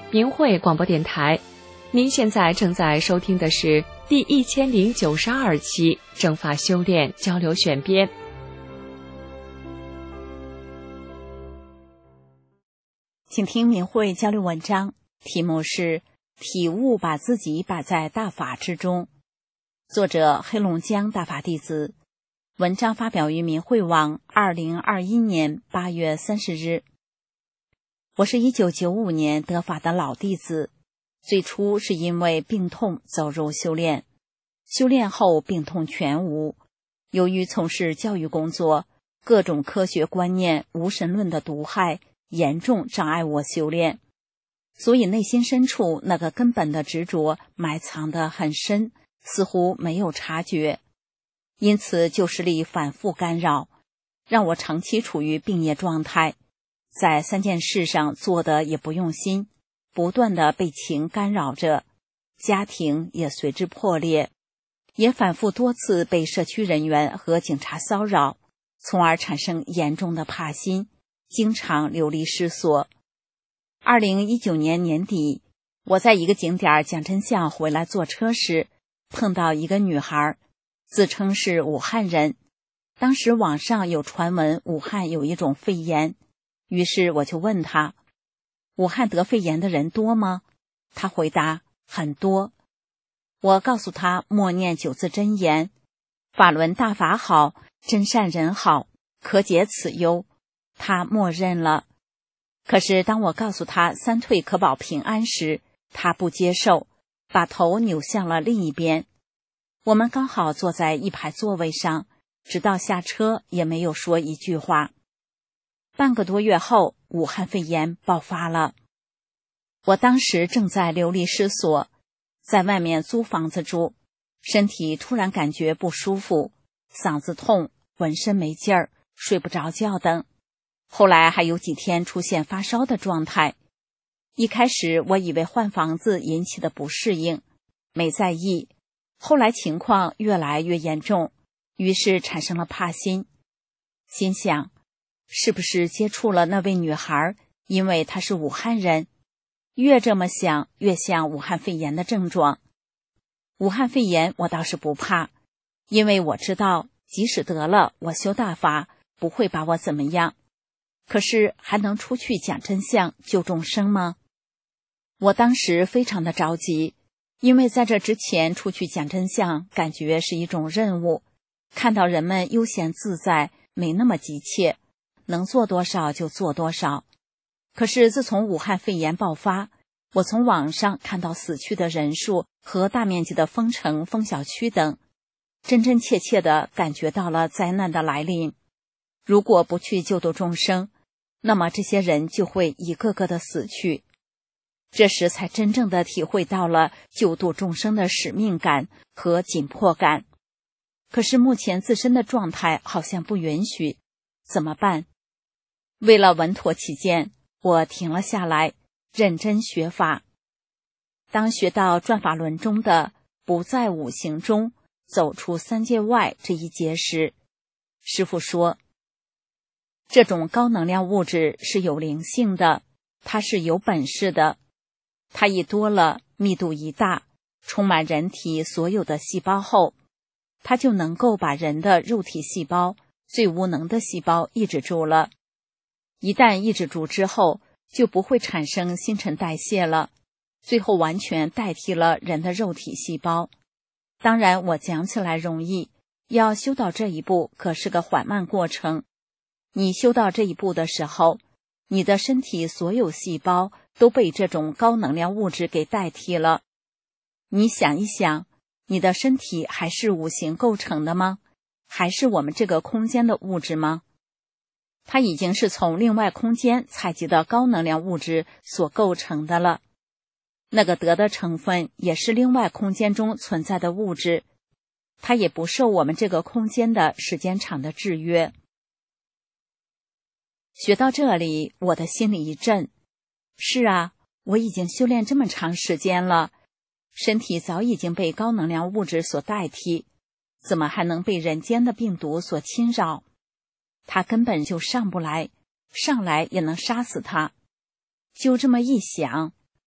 明慧广播电台。您现在正在收听的是第1092期正法修炼交流选编。 请听明慧交流文章，题目是体悟把自己摆在大法之中，作者黑龙江大法弟子。文章发表于明慧网2021年8月30日。我是1995年得法的老弟子，最初是因为病痛走入修炼，修炼后病痛全无。由于从事教育工作，各种科学观念、无神论的毒害严重障碍我修炼，所以内心深处那个根本的执着埋藏得很深，似乎没有察觉。因此旧势力反复干扰，让我长期处于病业状态，在3件事上做得也不用心，不断地被情干扰着，家庭也随之破裂，也反复多次被社区人员和警察骚扰，从而产生严重的怕心，经常流离失所。2019年年底，我在一个景点讲真相回来坐车时，碰到一个女孩，自称是武汉人。当时网上有传闻武汉有一种肺炎，于是我就问她，武汉得肺炎的人多吗？她回答很多。我告诉她默念9字真言，法轮大法好，真善人好，可解此忧。她默认了。可是当我告诉她3退可保平安时，她不接受，把头扭向了另一边。我们刚好坐在一排座位上，直到下车也没有说一句话。半个多月后，武汉肺炎爆发了。我当时正在流离失所，在外面租房子住，身体突然感觉不舒服，嗓子痛，浑身没劲儿，睡不着觉等。后来还有几天出现发烧的状态。一开始我以为换房子引起的不适应，没在意。后来情况越来越严重，于是产生了怕心，心想是不是接触了那位女孩，因为她是武汉人。越这么想，越像武汉肺炎的症状。武汉肺炎我倒是不怕，因为我知道即使得了，我修大法不会把我怎么样。可是还能出去讲真相救众生吗？我当时非常的着急，因为在这之前出去讲真相感觉是一种任务，看到人们悠闲自在，没那么急切，能做多少就做多少。可是自从武汉肺炎爆发，我从网上看到死去的人数和大面积的封城封小区等，真真切切地感觉到了灾难的来临。如果不去救度众生，那么这些人就会一个个的死去。这时才真正的体会到了救度众生的使命感和紧迫感。可是目前自身的状态好像不允许，怎么办？为了稳妥起见，我停了下来，认真学法。当学到转法轮中的不在五行中走出3界外这一节时，师父说，这种高能量物质是有灵性的，它是有本事的，它一多了，密度一大，充满人体所有的细胞后，它就能够把人的肉体细胞最无能的细胞抑制住了。一旦抑制住之后，就不会产生新陈代谢了，最后完全代替了人的肉体细胞。当然我讲起来容易，要修到这一步可是个缓慢过程。你修到这一步的时候，你的身体所有细胞都被这种高能量物质给代替了。你想一想，你的身体还是五行构成的吗？还是我们这个空间的物质吗？它已经是从另外空间采集的高能量物质所构成的了。那个德的成分也是另外空间中存在的物质，它也不受我们这个空间的时间场的制约。学到这里，我的心里一震。是啊，我已经修炼这么长时间了，身体早已经被高能量物质所代替，怎么还能被人间的病毒所侵扰？它根本就上不来，上来也能杀死它。就这么一想，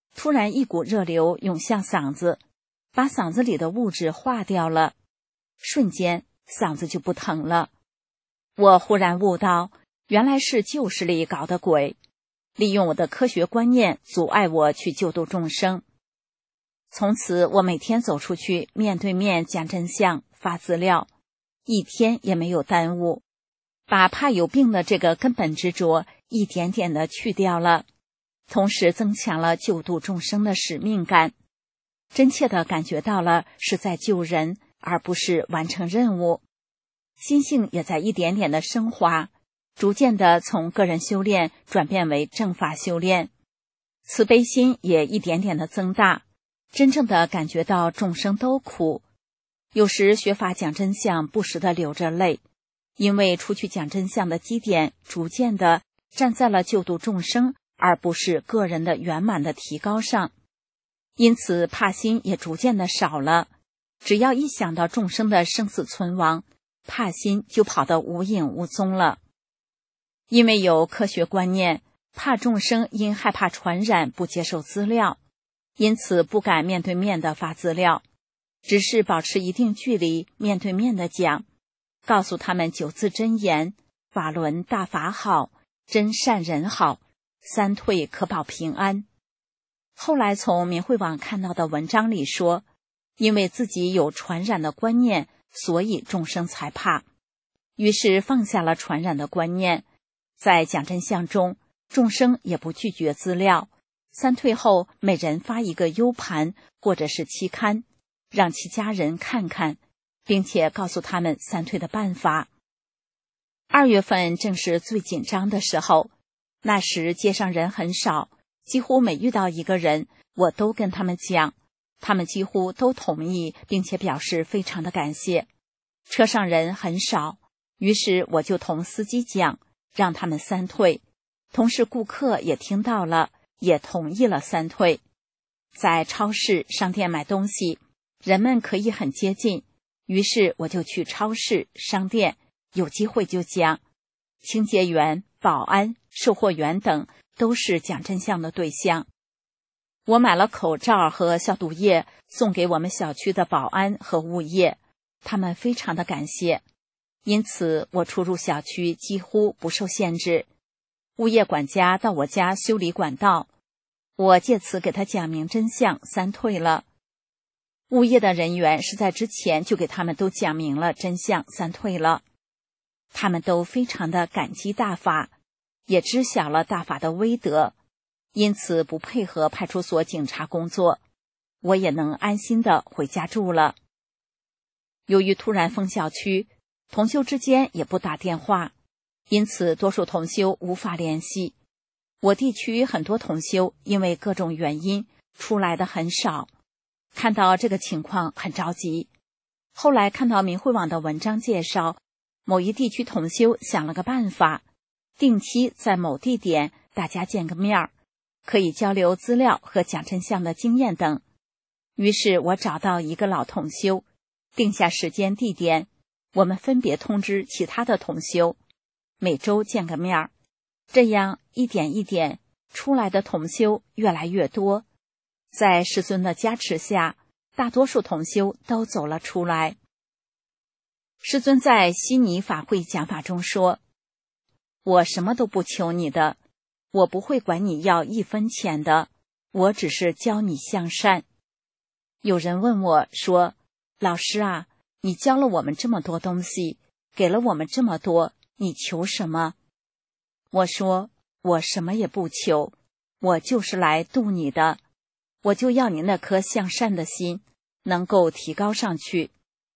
突然一股热流涌向嗓子，把嗓子里的物质化掉了，瞬间嗓子就不疼了。我忽然悟到，原来是旧势力搞的鬼，利用我的科学观念阻碍我去救度众生。从此我每天走出去，面对面讲真相，发资料，一天也没有耽误，把怕有病的这个根本执着一点点的去掉了，同时增强了救度众生的使命感，真切的感觉到了是在救人，而不是完成任务。心性也在一点点的升华，逐渐的从个人修炼转变为正法修炼，慈悲心也一点点的增大，真正的感觉到众生都苦。有时学法讲真相，不时的流着泪，因为出去讲真相的基点逐渐的站在了救度众生，而不是个人的圆满的提高上，因此怕心也逐渐的少了。只要一想到众生的生死存亡，怕心就跑得无影无踪了。因为有科学观念，怕众生因害怕传染不接受资料，因此不敢面对面的发资料，只是保持一定距离，面对面的讲，告诉他们9字真言：法轮大法好，真善人好，3退可保平安。后来从明慧网看到的文章里说，因为自己有传染的观念，所以众生才怕，于是放下了传染的观念。在讲真相中，众生也不拒绝资料，3退后每人发一个 U 盘或者是期刊，让其家人看看，并且告诉他们3退的办法。2月份正是最紧张的时候，那时街上人很少，几乎每遇到一个人，我都跟他们讲，他们几乎都同意，并且表示非常的感谢。车上人很少，于是我就同司机讲，让他们3退，同时顾客也听到了，也同意了3退。在超市、商店买东西，人们可以很接近，于是我就去超市、商店，有机会就讲。清洁员、保安、售货员等都是讲真相的对象。我买了口罩和消毒液送给我们小区的保安和物业，他们非常的感谢。因此我出入小区几乎不受限制。物业管家到我家修理管道，我借此给他讲明真相，3退了。物业的人员是在之前就给他们都讲明了真相，3退了。他们都非常的感激大法，也知晓了大法的威德，因此不配合派出所警察工作，我也能安心的回家住了。由于突然封小区，同修之间也不打电话，因此多数同修无法联系。我地区很多同修因为各种原因出来的很少，看到这个情况很着急。后来看到明慧网的文章介绍，某一地区同修想了个办法，定期在某地点大家见个面，可以交流资料和讲真相的经验等。于是我找到一个老同修，定下时间地点，我们分别通知其他的同修，每周见个面，这样一点一点出来的同修越来越多。在师尊的加持下，大多数同修都走了出来。师尊在悉尼法会讲法中说，我什么都不求你的，我不会管你要1分钱的，我只是教你向善。有人问我说，老师啊，你教了我们这么多东西，给了我们这么多，你求什么？我说，我什么也不求，我就是来度你的，我就要你那颗向善的心能够提高上去。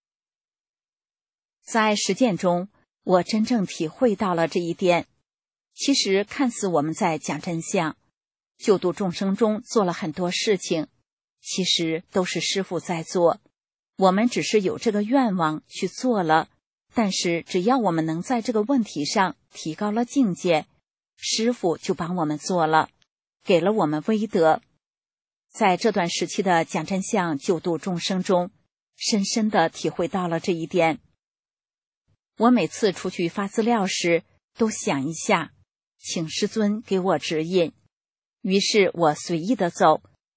在实践中，我真正体会到了这一点。其实看似我们在讲真相，救度众生中做了很多事情，其实都是师父在做，我们只是有这个愿望去做了，但是只要我们能在这个问题上提高了境界，师父就帮我们做了，给了我们威德。在这段时期的讲真相救度众生中，深深地体会到了这一点。我每次出去发资料时，都想一下，请师尊给我指引。于是我随意的走，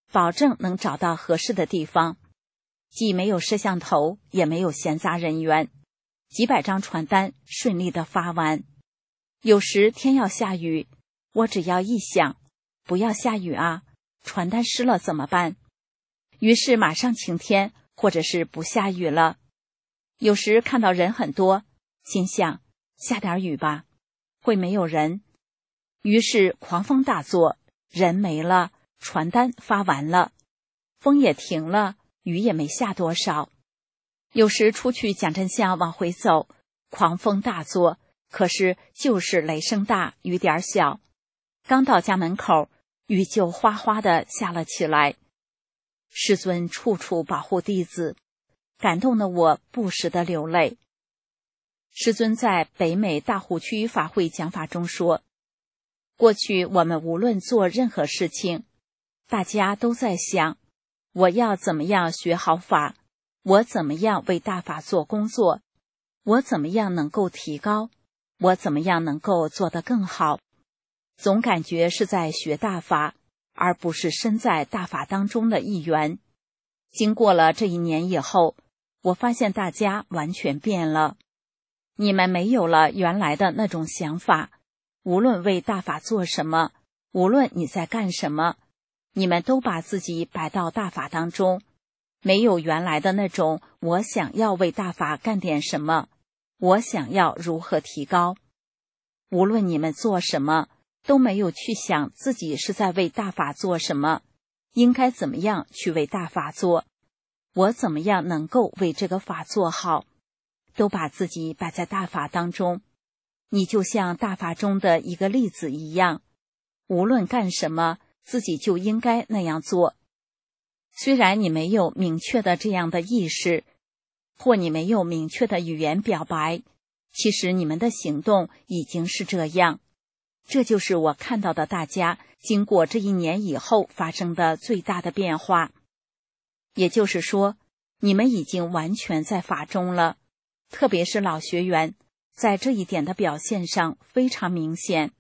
保证能找到合适的地方，既没有摄像头，也没有闲杂人员，几百张传单顺利地发完。有时天要下雨，我只要一想，不要下雨啊，传单湿了怎么办？于是马上晴天，或者是不下雨了。有时看到人很多，心想下点雨吧，会没有人。于是狂风大作，人没了，传单发完了，风也停了，雨也没下多少。有时出去讲真相往回走，狂风大作，可是就是雷声大，雨点小。刚到家门口，雨就哗哗地下了起来。师尊处处保护弟子，感动的我不时地流泪。师尊在北美大湖区法会讲法中说，过去我们无论做任何事情，大家都在想，我要怎么样学好法，我怎么样为大法做工作，我怎么样能够提高，我怎么样能够做得更好，总感觉是在学大法，而不是身在大法当中的一员。经过了这1年以后，我发现大家完全变了，你们没有了原来的那种想法，无论为大法做什么，无论你在干什么，你们都把自己摆到大法当中，没有原来的那种我想要为大法干点什么，我想要如何提高。无论你们做什么，都没有去想自己是在为大法做什么，应该怎么样去为大法做，我怎么样能够为这个法做好，都把自己摆在大法当中。你就像大法中的一个粒子一样，无论干什么，自己就应该那样做。虽然你没有明确的这样的意识，或你没有明确的语言表白，其实你们的行动已经是这样。这就是我看到的大家经过这1年以后发生的最大的变化。也就是说，你们已经完全在法中了，特别是老学员，在这一点的表现上非常明显。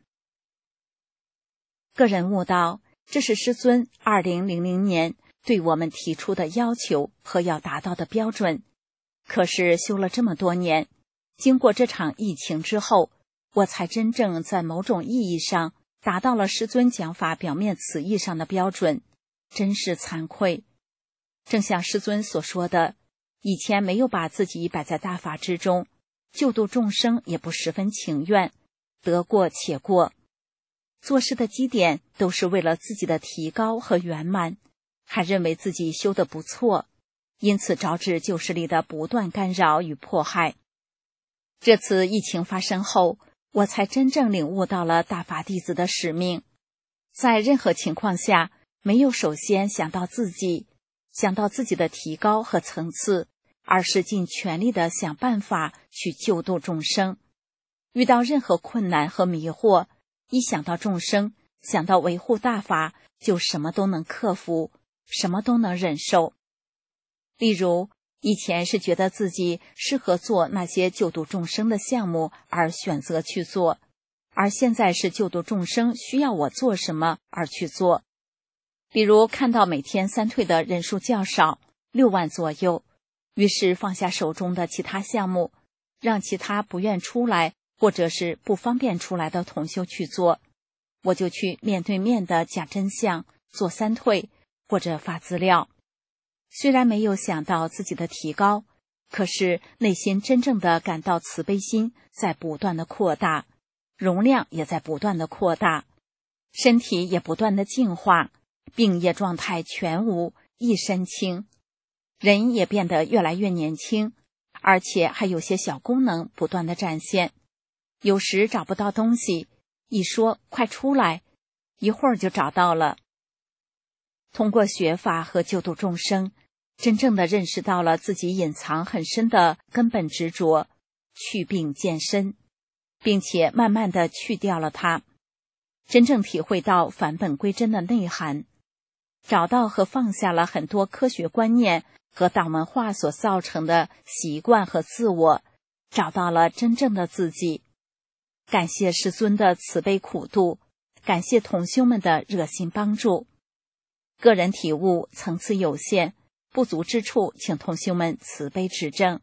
个人悟道，这是师尊2000年对我们提出的要求和要达到的标准。可是修了这么多年，经过这场疫情之后，我才真正在某种意义上达到了师尊讲法表面词义上的标准，真是惭愧。正像师尊所说的，以前没有把自己摆在大法之中，救度众生也不十分情愿，得过且过。做事的基点都是为了自己的提高和圆满，还认为自己修得不错，因此招致旧势力的不断干扰与迫害。这次疫情发生后，我才真正领悟到了大法弟子的使命。在任何情况下，没有首先想到自己，想到自己的提高和层次，而是尽全力的想办法去救度众生。遇到任何困难和迷惑，一想到众生，想到维护大法，就什么都能克服，什么都能忍受。例如，以前是觉得自己适合做那些救度众生的项目而选择去做，而现在是救度众生需要我做什么而去做。比如看到每天三退的人数较少，6万左右，于是放下手中的其他项目，让其他不愿出来或者是不方便出来的同修去做，我就去面对面的讲真相，做三退或者发资料。虽然没有想到自己的提高，可是内心真正的感到慈悲心在不断的扩大，容量也在不断的扩大，身体也不断的净化，病业状态全无，一身轻，人也变得越来越年轻，而且还有些小功能不断的展现。有时找不到东西，一说快出来，一会儿就找到了。通过学法和救度众生，真正的认识到了自己隐藏很深的根本执着，去病见身，并且慢慢的去掉了它，真正体会到返本归真的内涵，找到和放下了很多科学观念和党文化所造成的习惯和自我，找到了真正的自己。感谢师尊的慈悲苦度，感谢同修们的热心帮助。 个人体悟层次有限，不足之处，请同修们慈悲指正。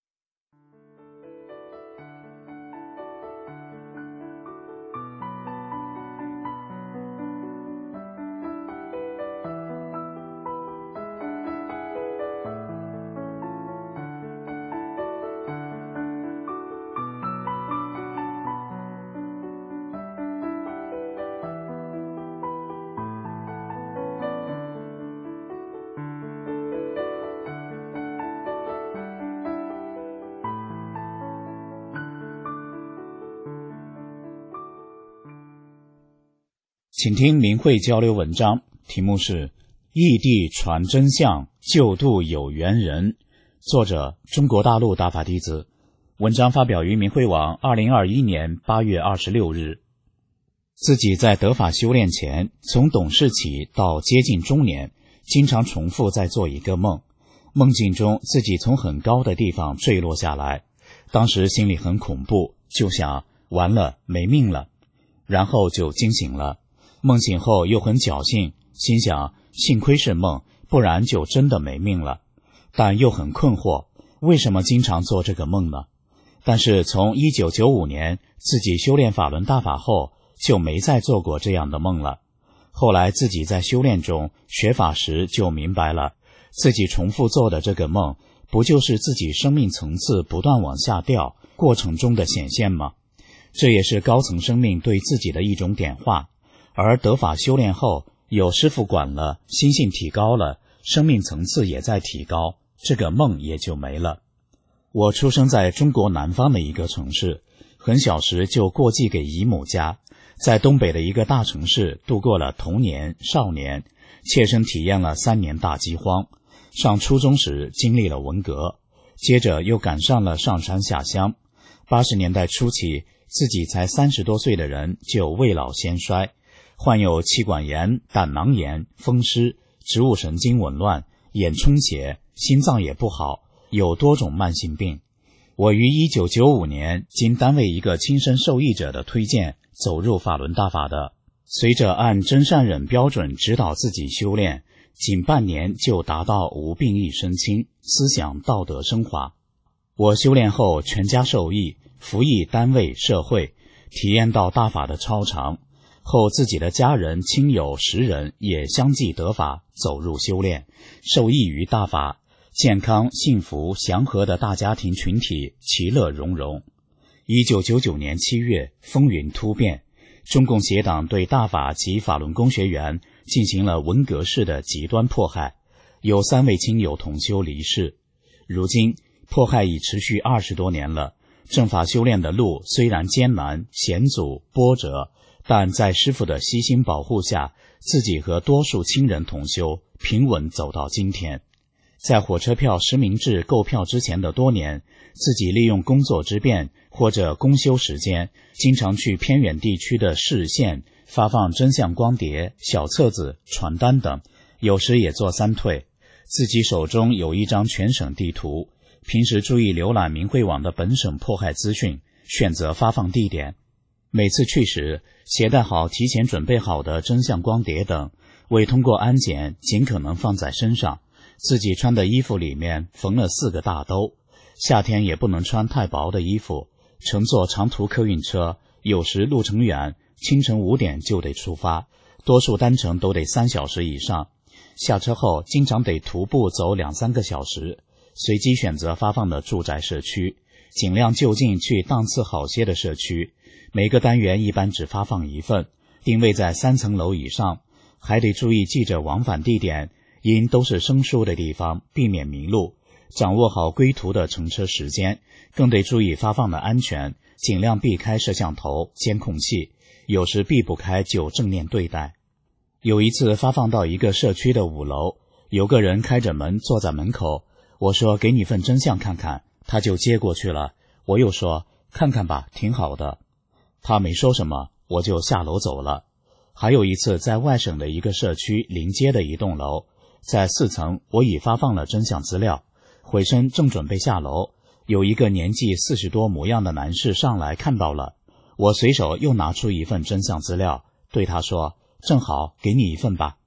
请听明慧交流文章，题目是异地传真相，救度有缘人，作者中国大陆大法弟子。文章发表于明慧网2021年8月26日。自己在得法修炼前，从懂事起到接近中年，经常重复在做一个梦，梦境中自己从很高的地方坠落下来，当时心里很恐怖，就想完了，没命了，然后就惊醒了。梦醒后又很侥幸，心想幸亏是梦，不然就真的没命了。但又很困惑，为什么经常做这个梦呢？但是从1995年自己修炼法轮大法后，就没再做过这样的梦了。后来自己在修炼中学法时就明白了，自己重复做的这个梦，不就是自己生命层次不断往下掉过程中的显现吗？这也是高层生命对自己的一种点化。而得法修炼后，有师父管了，心性提高了，生命层次也在提高，这个梦也就没了。我出生在中国南方的一个城市，很小时就过继给姨母家，在东北的一个大城市度过了童年、少年，切身体验了3年大饥荒。上初中时经历了文革，接着又赶上了上山下乡。80年代初期，自己才30多岁的人就未老先衰，患有气管炎、胆囊炎、风湿、植物神经紊乱、眼充血，心脏也不好，有多种慢性病。我于1995年经单位一个亲身受益者的推荐，走入法轮大法的。随着按真善忍标准指导自己修炼，仅半年就达到无病益身轻，思想道德升华。我修炼后全家受益，服役单位社会，体验到大法的超常。后自己的家人亲友10人也相继得法，走入修炼，受益于大法，健康幸福祥和的大家庭群体，其乐融融。1999年7月，风云突变，中共邪党对大法及法轮功学员进行了文革式的极端迫害，有3位亲友同修离世。如今迫害已持续20多年了，正法修炼的路虽然艰难险阻波折，但在师父的悉心保护下，自己和多数亲人同修，平稳走到今天。在火车票实名制购票之前的多年，自己利用工作之便或者公休时间，经常去偏远地区的市县发放真相光碟、小册子、传单等，有时也做3退。自己手中有一张全省地图，平时注意浏览明慧网的本省迫害资讯，选择发放地点。每次去时，携带好提前准备好的真相光碟等，未通过安检尽可能放在身上。自己穿的衣服里面缝了4个大兜，夏天也不能穿太薄的衣服。乘坐长途客运车，有时路程远，清晨5点就得出发，多数单程都得3小时以上。下车后经常得徒步走2-3个小时，随机选择发放的住宅社区，尽量就近去档次好些的社区。每个单元一般只发放1份，定位在3层楼以上，还得注意记着往返地点，因都是生疏的地方，避免迷路，掌握好归途的乘车时间，更得注意发放的安全，尽量避开摄像头、监控器，有时避不开就正面对待。有一次发放到一个社区的5楼，有个人开着门坐在门口，我说给你份真相看看，他就接过去了。我又说看看吧，挺好的。他没说什么，我就下楼走了。还有一次在外省的一个社区临街的一栋楼，在4层我已发放了真相资料，回身正准备下楼，有一个年纪40多模样的男士上来看到了，我随手又拿出一份真相资料，对他说正好给你一份吧。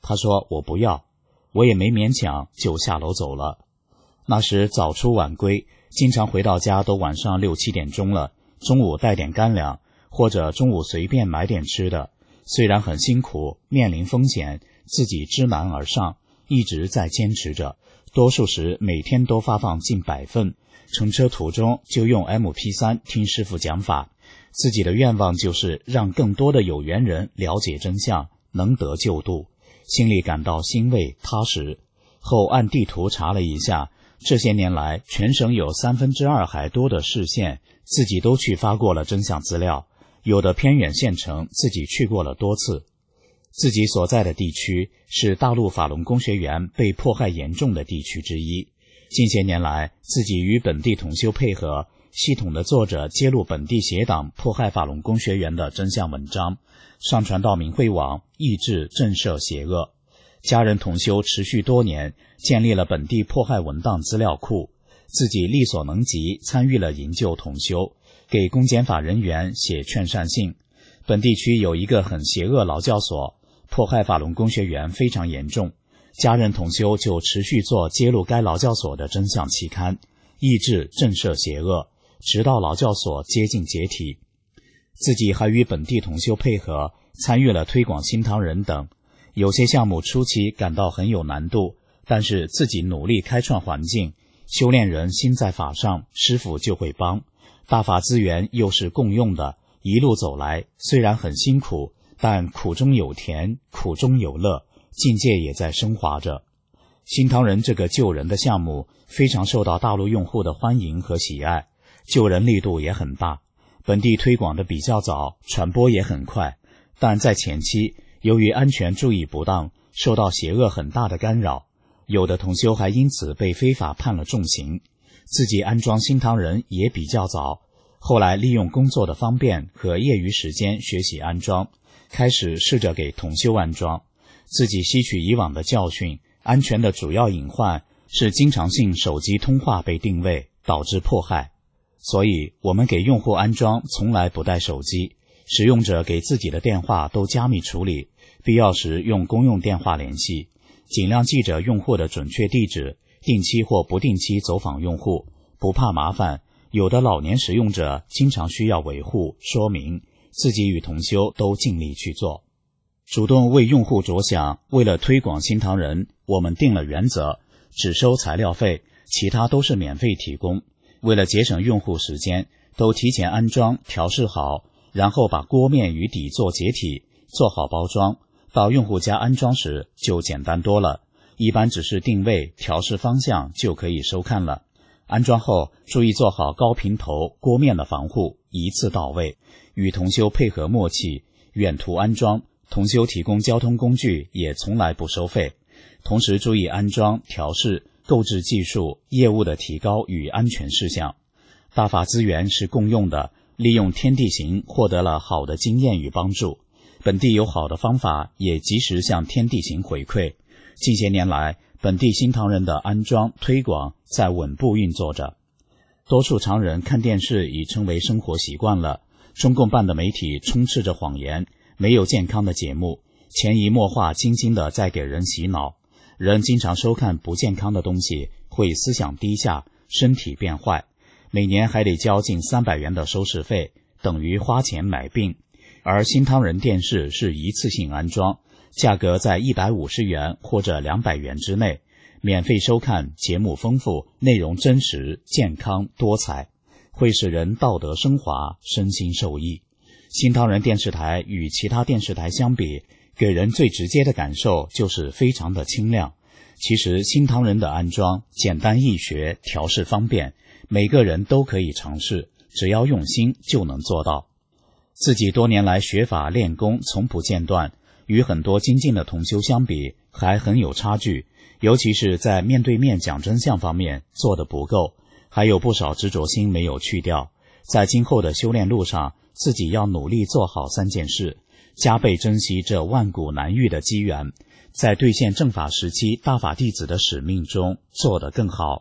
他说我不要，我也没勉强，就下楼走了。那时早出晚归，经常回到家都晚上6、7点钟了，中午带点干粮，或者中午随便买点吃的。虽然很辛苦，面临风险，自己知难而上，一直在坚持着，多数时每天都发放近100份，乘车途中就用 MP3 听师父讲法。自己的愿望就是让更多的有缘人了解真相，能得救度，心里感到欣慰踏实。后按地图查了一下，这些年来全省有2/3还多的市县，自己都去发过了真相资料，有的偏远县城自己去过了多次。自己所在的地区是大陆法轮功学员被迫害严重的地区之一。近些年来，自己与本地同修配合，系统的做着揭露本地邪党迫害法轮功学员的真相文章，上传到明慧网，抑制震慑邪恶。家人同修持续多年，建立了本地迫害文档资料库，自己力所能及参与了营救同修，给公检法人员写劝善信。本地区有一个很邪恶劳教所，迫害法轮功学员非常严重，家人同修就持续做揭露该劳教所的真相期刊，抑制震慑邪恶，直到劳教所接近解体。自己还与本地同修配合，参与了推广心堂人等。有些项目初期感到很有难度，但是自己努力开创环境，修炼人心在法上，师父就会帮。大法资源又是共用的，一路走来虽然很辛苦，但苦中有甜，苦中有乐，境界也在升华着。心堂人这个救人的项目非常受到大陆用户的欢迎和喜爱，救人力度也很大，本地推广的比较早，传播也很快。但在前期，由于安全注意不当，受到邪恶很大的干扰，有的同修还因此被非法判了重刑。自己安装心堂人也比较早，后来利用工作的方便和业余时间学习安装，开始试着给同修安装。自己吸取以往的教训，安全的主要隐患是经常性手机通话被定位，导致迫害。所以我们给用户安装从来不带手机，使用者给自己的电话都加密处理，必要时用公用电话联系，尽量记着用户的准确地址，定期或不定期走访用户，不怕麻烦。有的老年使用者经常需要维护说明，自己与同修都尽力去做，主动为用户着想。为了推广心堂人，我们定了原则，只收材料费，其他都是免费提供。为了节省用户时间，都提前安装调试好，然后把锅面与底座解体，做好包装，到用户家安装时就简单多了，一般只是定位调试方向就可以收看了。安装后注意做好高平头锅面的防护，一次到位。与同修配合默契，远途安装，同修提供交通工具也从来不收费。同时注意安装调试购置技术业务的提高与安全事项。大法资源是共用的，利用天地行获得了好的经验与帮助，本地有好的方法也及时向天地行回馈。近些年来，本地心堂人的安装推广在稳步运作着。多数常人看电视已成为生活习惯了，中共办的媒体充斥着谎言，没有健康的节目，潜移默化精心的在给人洗脑。人经常收看不健康的东西，会思想低下，身体变坏，每年还得交近300元的收视费，等于花钱买病。而心堂人电视是一次性安装，价格在150元或者200元之内，免费收看，节目丰富，内容真实、健康、多彩，会使人道德升华，身心受益。心堂人电视台与其他电视台相比，给人最直接的感受就是非常的清亮。其实心堂人的安装简单易学，调试方便，每个人都可以尝试，只要用心就能做到。自己多年来学法练功从不间断，与很多精进的同修相比还很有差距，尤其是在面对面讲真相方面做得不够，还有不少执着心没有去掉。在今后的修炼路上，自己要努力做好3件事，加倍珍惜这万古难遇的机缘，在兑现正法时期大法弟子的使命中做得更好。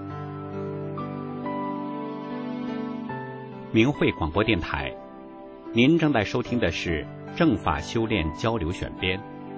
明慧广播电台您正在收听的是正法修炼交流选编。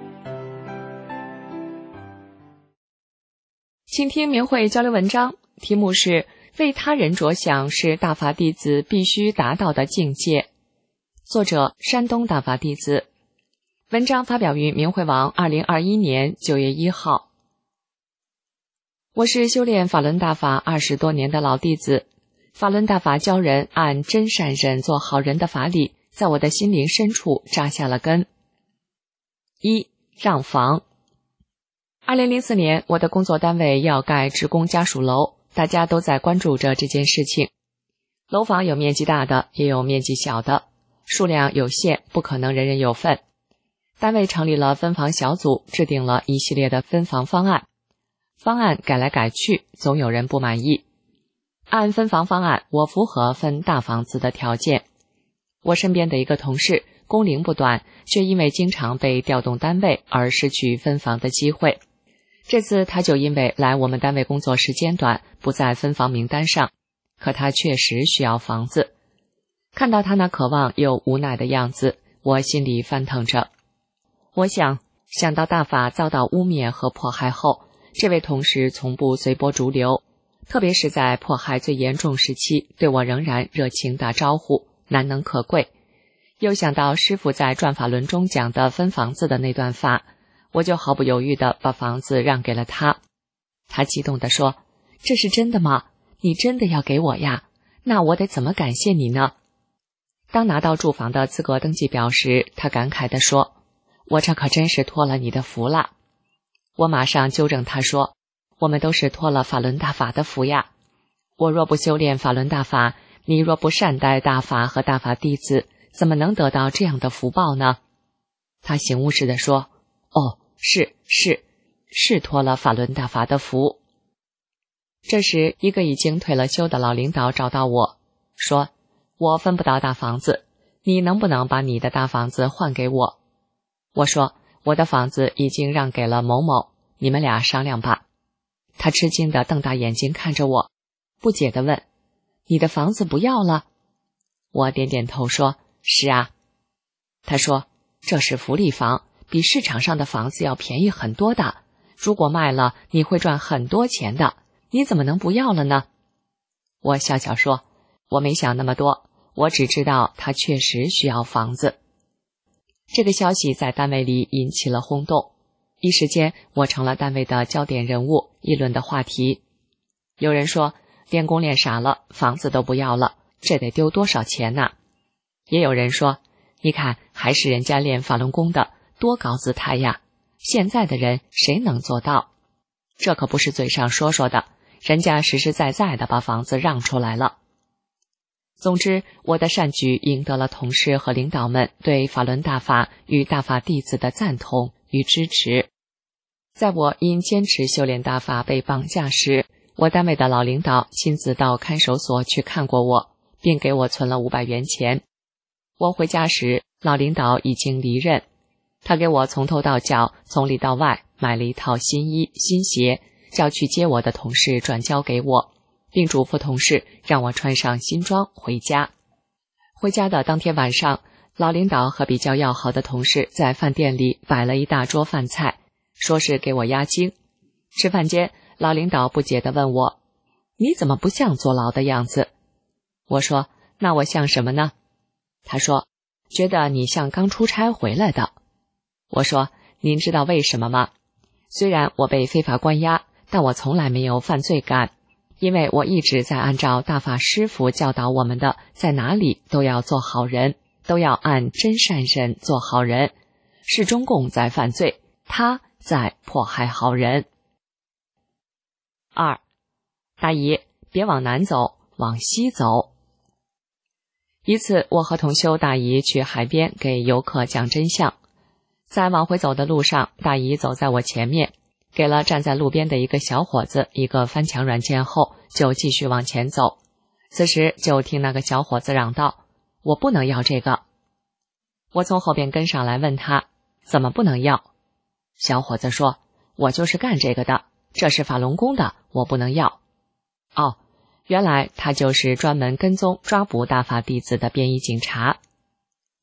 请听明慧交流文章，题目是为他人着想是大法弟子必须达到的境界。作者山东大法弟子。文章发表于明慧网2021年9月1号。我是修炼法轮大法20多年的老弟子，法轮大法教人按真善忍做好人的法理，在我的心灵深处扎下了根。一、让房。2004年，我的工作单位要盖职工家属楼，大家都在关注着这件事情。楼房有面积大的，也有面积小的，数量有限，不可能人人有份。单位成立了分房小组，制定了一系列的分房方案。方案改来改去，总有人不满意。按分房方案，我符合分大房子的条件。我身边的一个同事工龄不短，却因为经常被调动单位而失去分房的机会。这次他就因为来我们单位工作时间短，不在分房名单上，可他确实需要房子。看到他那渴望又无奈的样子，我心里翻腾着。我想到大法遭到污蔑和迫害后，这位同事从不随波逐流，特别是在迫害最严重时期，对我仍然热情打招呼，难能可贵。又想到师父在转法轮中讲的分房子的那段话，我就毫不犹豫地把房子让给了他。他激动地说：“这是真的吗？你真的要给我呀？那我得怎么感谢你呢？”当拿到住房的资格登记表时，他感慨地说：“我这可真是托了你的福了。”我马上纠正他说：“我们都是托了法轮大法的福呀。我若不修炼法轮大法，你若不善待大法和大法弟子，怎么能得到这样的福报呢？”他醒悟似的说：“哦，是托了法轮大法的福。”这时，一个已经退了休的老领导找到我，说：“我分不到大房子，你能不能把你的大房子换给我？”我说：“我的房子已经让给了某某，你们俩商量吧。”他吃惊地瞪大眼睛看着我，不解地问：“你的房子不要了？”我点点头说：“是啊。”他说：“这是福利房，比市场上的房子要便宜很多的，如果卖了，你会赚很多钱的，你怎么能不要了呢？”我笑笑说：“我没想那么多，我只知道他确实需要房子。”这个消息在单位里引起了轰动，一时间我成了单位的焦点人物，议论的话题。有人说练功练傻了，房子都不要了，这得丢多少钱呐？也有人说，你看还是人家练法轮功的，多高姿态呀，现在的人谁能做到？这可不是嘴上说说的，人家实实在在的把房子让出来了。总之，我的善举赢得了同事和领导们对法轮大法与大法弟子的赞同与支持。在我因坚持修炼大法被绑架时，我单位的老领导亲自到看守所去看过我，并给我存了500元钱。我回家时，老领导已经离任，他给我从头到脚，从里到外买了一套新衣新鞋，叫去接我的同事转交给我，并嘱咐同事让我穿上新装回家。回家的当天晚上，老领导和比较要好的同事在饭店里摆了一大桌饭菜，说是给我压惊。吃饭间，老领导不解地问我：“你怎么不像坐牢的样子？”我说：“那我像什么呢？”他说：“觉得你像刚出差回来的。”我说：“您知道为什么吗？虽然我被非法关押，但我从来没有犯罪感，因为我一直在按照大法师父教导我们的，在哪里都要做好人，都要按真善忍做好人。是中共在犯罪，他在迫害好人。2. 大姨，别往南走，往西走。一次，我和同修大姨去海边给游客讲真相，在往回走的路上，大姨走在我前面，给了站在路边的一个小伙子一个翻墙软件后，就继续往前走。此时就听那个小伙子嚷道：“我不能要这个。”我从后边跟上来问他：“怎么不能要？”小伙子说：“我就是干这个的，这是法轮功的，我不能要。”哦，原来他就是专门跟踪抓捕大法弟子的便衣警察。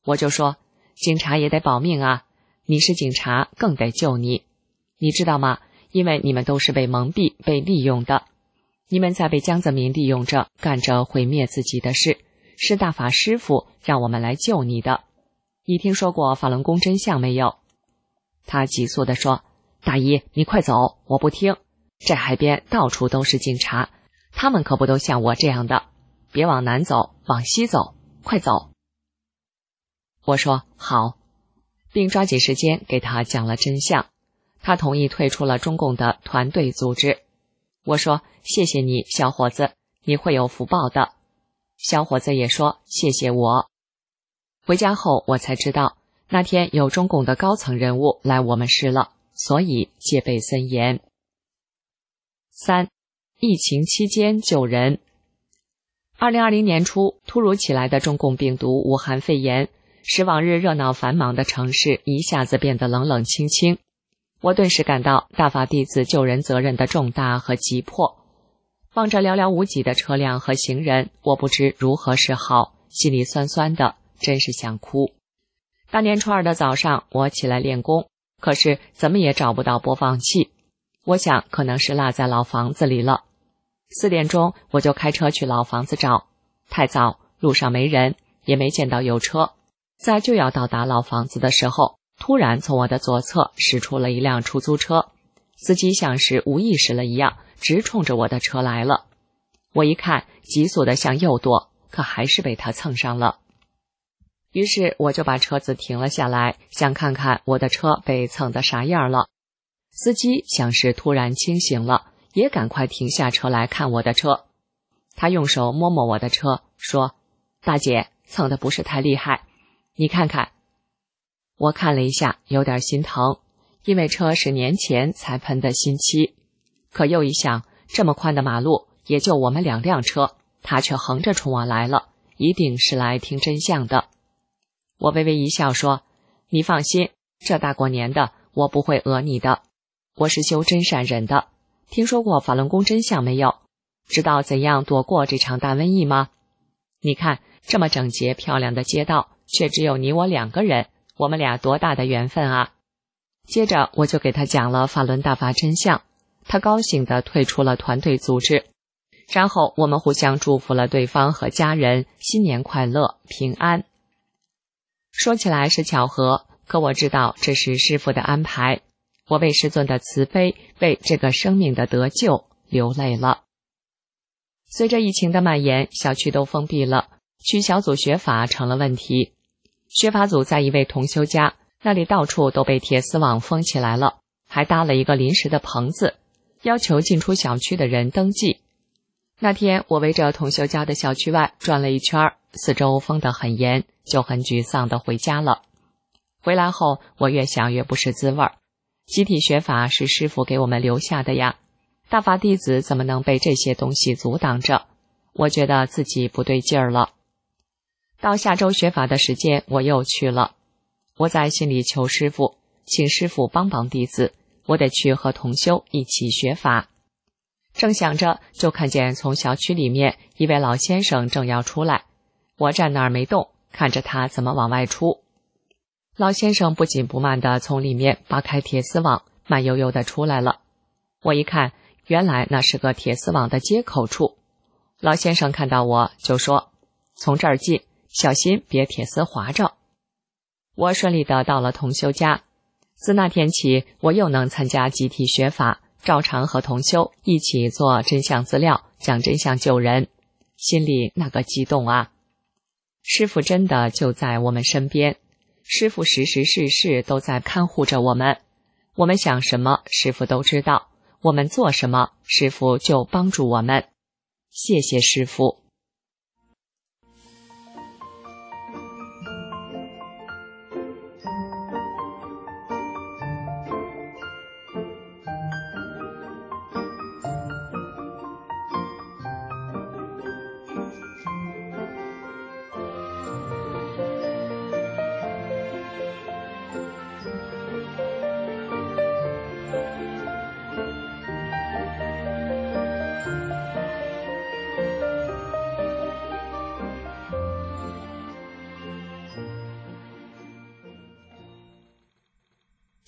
我就说，警察也得保命啊，你是警察更得救你。你知道吗？因为你们都是被蒙蔽、被利用的。你们在被江泽民利用着，干着毁灭自己的事，是大法师父让我们来救你的。你听说过法轮功真相没有？他急速地说，大姨，你快走，我不听。这海边到处都是警察，他们可不都像我这样的。别往南走，往西走，快走。我说好，并抓紧时间给他讲了真相。他同意退出了中共的团队组织。我说，谢谢你，小伙子，你会有福报的。小伙子也说谢谢我。回家后我才知道，那天有中共的高层人物来我们市了，所以戒备森严。3. 疫情期间救人。2020年初，突如其来的中共病毒武汉肺炎，使往日热闹繁忙的城市一下子变得冷冷清清。我顿时感到大法弟子救人责任的重大和急迫。望着寥寥无几的车辆和行人，我不知如何是好，心里酸酸的，真是想哭。大年初二的早上，我起来练功，可是怎么也找不到播放器。我想可能是落在老房子里了。4点钟我就开车去老房子找，太早，路上没人，也没见到有车。在就要到达老房子的时候，突然从我的左侧驶出了一辆出租车，司机像是无意识了一样，直冲着我的车来了。我一看，急速地向右躲，可还是被他蹭上了。于是我就把车子停了下来，想看看我的车被蹭得啥样了。司机像是突然清醒了，也赶快停下车来看我的车。他用手摸摸我的车，说，大姐，蹭得不是太厉害，你看看。我看了一下，有点心疼，因为车是年前才喷的新漆。可又一想，这么宽的马路，也就我们2辆车，他却横着冲我来了，一定是来听真相的。我微微一笑说，你放心，这大过年的，我不会讹你的。我是修真善忍的，听说过法轮功真相没有？知道怎样躲过这场大瘟疫吗？你看，这么整洁漂亮的街道，却只有你我2个人，我们俩多大的缘分啊！接着我就给他讲了法轮大法真相，他高兴地退出了团队组织。然后我们互相祝福了对方和家人新年快乐平安。说起来是巧合，可我知道这是师父的安排。我为师尊的慈悲，为这个生命的得救流泪了。随着疫情的蔓延，小区都封闭了，去小组学法成了问题。学法组在一位同修家，那里到处都被铁丝网封起来了，还搭了一个临时的棚子，要求进出小区的人登记。那天我围着同修家的小区外转了一圈，四周封得很严，就很沮丧地回家了。回来后，我越想越不是滋味儿。集体学法是师父给我们留下的呀，大法弟子怎么能被这些东西阻挡着？我觉得自己不对劲儿了。到下周学法的时间，我又去了。我在心里求师父，请师父帮帮弟子，我得去和同修一起学法。正想着，就看见从小区里面一位老先生正要出来，我站那儿没动，看着他怎么往外出。老先生不紧不慢地从里面扒开铁丝网，慢悠悠地出来了。我一看，原来那是个铁丝网的接口处。老先生看到我就说，从这儿进，小心别铁丝划着。我顺利地到了同修家。自那天起，我又能参加集体学法，照常和同修一起做真相资料，讲真相救人，心里那个激动啊！师父真的就在我们身边，师父时时事事都在看护着我们。我们想什么，师父都知道；我们做什么，师父就帮助我们。谢谢师父。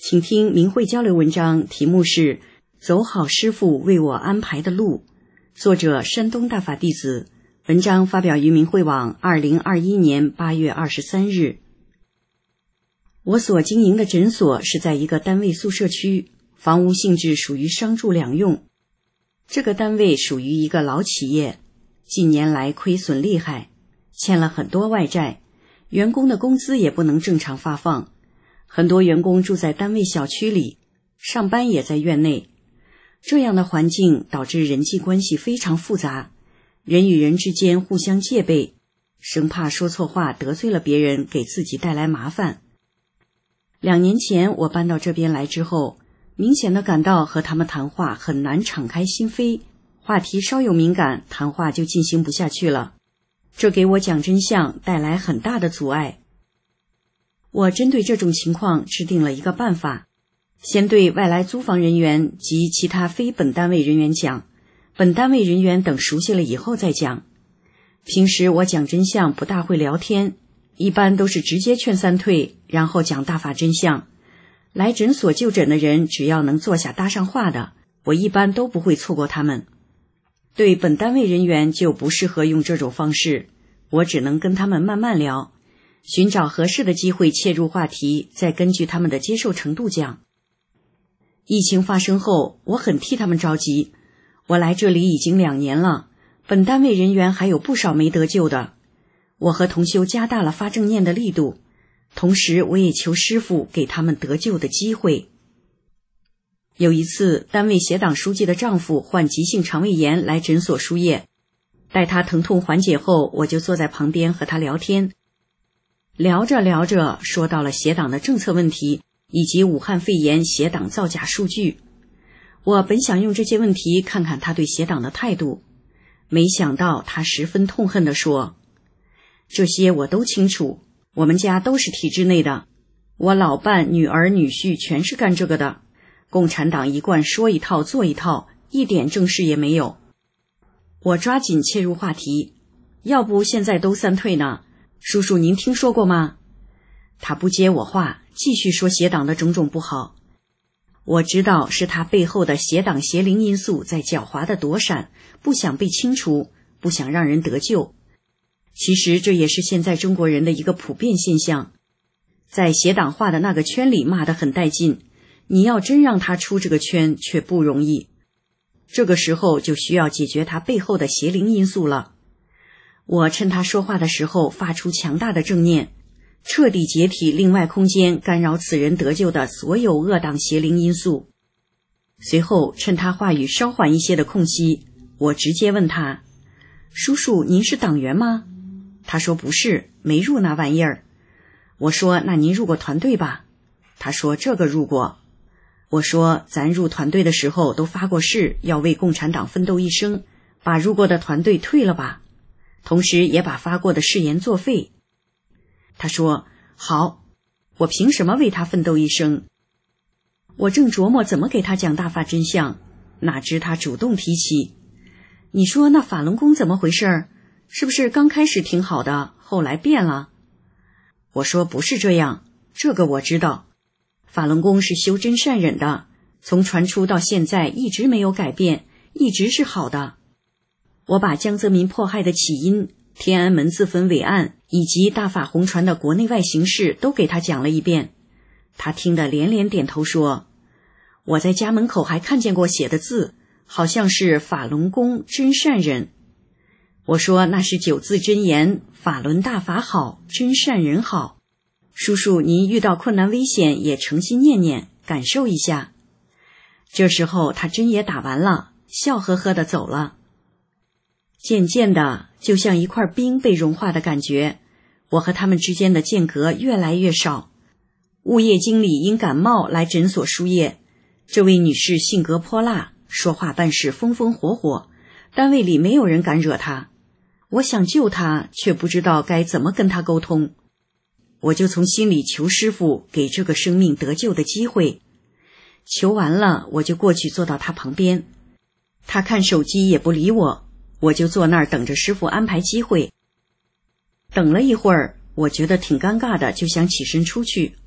请听明慧交流文章，题目是走好师父为我安排的路，作者山东大法弟子，文章发表于明慧网2021年8月23日。我所经营的诊所是在一个单位宿舍区，房屋性质属于商住两用。这个单位属于一个老企业，近年来亏损厉害，欠了很多外债，员工的工资也不能正常发放。很多员工住在单位小区里，上班也在院内。这样的环境导致人际关系非常复杂，人与人之间互相戒备，生怕说错话得罪了别人，给自己带来麻烦。2年前我搬到这边来之后，明显地感到和他们谈话很难敞开心扉，话题稍有敏感，谈话就进行不下去了，这给我讲真相带来很大的阻碍。我针对这种情况制定了一个办法，先对外来租房人员及其他非本单位人员讲，本单位人员等熟悉了以后再讲。平时我讲真相不大会聊天，一般都是直接劝三退，然后讲大法真相。来诊所就诊的人只要能坐下搭上话的，我一般都不会错过他们。对本单位人员就不适合用这种方式，我只能跟他们慢慢聊，寻找合适的机会切入话题，再根据他们的接受程度讲。疫情发生后，我很替他们着急。我来这里已经2年了，本单位人员还有不少没得救的。我和同修加大了发正念的力度，同时我也求师父给他们得救的机会。有一次，单位协党书记的丈夫患急性肠胃炎来诊所输液，待他疼痛缓解后，我就坐在旁边和他聊天。聊着聊着，说到了协党的政策问题以及武汉肺炎协党造假数据。我本想用这些问题看看他对协党的态度，没想到他十分痛恨地说，这些我都清楚，我们家都是体制内的，我老伴、女儿、女婿全是干这个的，共产党一贯说一套做一套，一点正事也没有。我抓紧切入话题，要不现在都三退呢？叔叔您听说过吗？他不接我话，继续说协党的种种不好。我知道是他背后的协党邪灵因素在狡猾的躲闪，不想被清除，不想让人得救。其实这也是现在中国人的一个普遍现象，在协党化的那个圈里骂得很带劲，你要真让他出这个圈却不容易。这个时候就需要解决他背后的邪灵因素了。我趁他说话的时候发出强大的正念，彻底解体另外空间干扰此人得救的所有恶党邪灵因素。随后趁他话语稍缓一些的空隙，我直接问他，叔叔您是党员吗？他说不是，没入那玩意儿。我说那您入过团队吧？他说这个入过。我说咱入团队的时候都发过誓，要为共产党奋斗一生，把入过的团队退了吧，同时也把发过的誓言作废。他说好，我凭什么为他奋斗一生？我正琢磨怎么给他讲大法真相，哪知他主动提起，你说那法轮功怎么回事？是不是刚开始挺好的，后来变了？我说不是这样，这个我知道，法轮功是修真善忍的，从传出到现在一直没有改变，一直是好的。我把江泽民迫害的起因、天安门自焚伟案以及大法红传的国内外形势都给他讲了一遍，他听得连连点头说，我在家门口还看见过写的字，好像是法轮功真善忍。我说那是9字真言，法轮大法好，真善人好。叔叔您遇到困难危险也诚心念念，感受一下。这时候他针也打完了，笑呵呵地走了。渐渐的，就像一块冰被融化的感觉，我和他们之间的间隔越来越少。物业经理因感冒来诊所输液，这位女士性格泼辣，说话办事风风火火，单位里没有人敢惹她。我想救她，却不知道该怎么跟她沟通。我就从心里求师父给这个生命得救的机会。求完了，我就过去坐到她旁边，她看手机也不理我，我就坐那儿等着师父安排机会。等了一会儿，我觉得挺尴尬的，就想起身出去。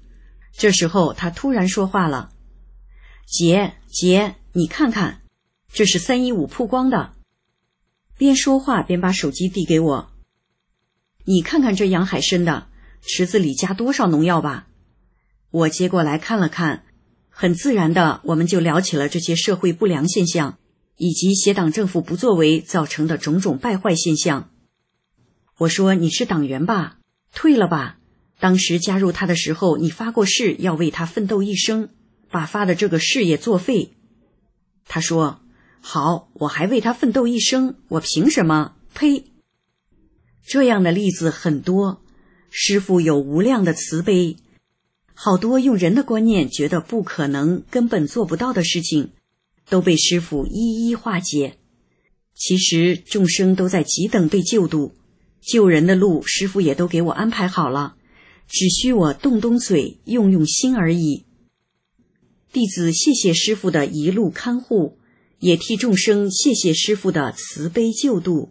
这时候他突然说话了：姐，你看看，这是315曝光的。边说话边把手机递给我。你看看这养海参的，池子里加多少农药吧。我接过来看了看，很自然的我们就聊起了这些社会不良现象，以及协党政府不作为造成的种种败坏现象。我说：你是党员吧？退了吧？当时加入他的时候，你发过誓要为他奋斗一生，把发的这个誓也作废。他说：好，我还为他奋斗一生，我凭什么？呸！这样的例子很多，师父有无量的慈悲，好多用人的观念觉得不可能、根本做不到的事情，都被师父一一化解。其实众生都在急等被救度，救人的路师父也都给我安排好了，只需我动动嘴，用用心而已。弟子谢谢师父的一路看护，也替众生谢谢师父的慈悲救度。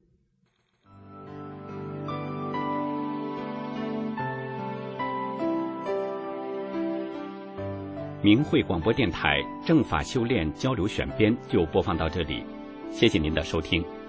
明慧广播电台正法修炼交流选编就播放到这里，谢谢您的收听。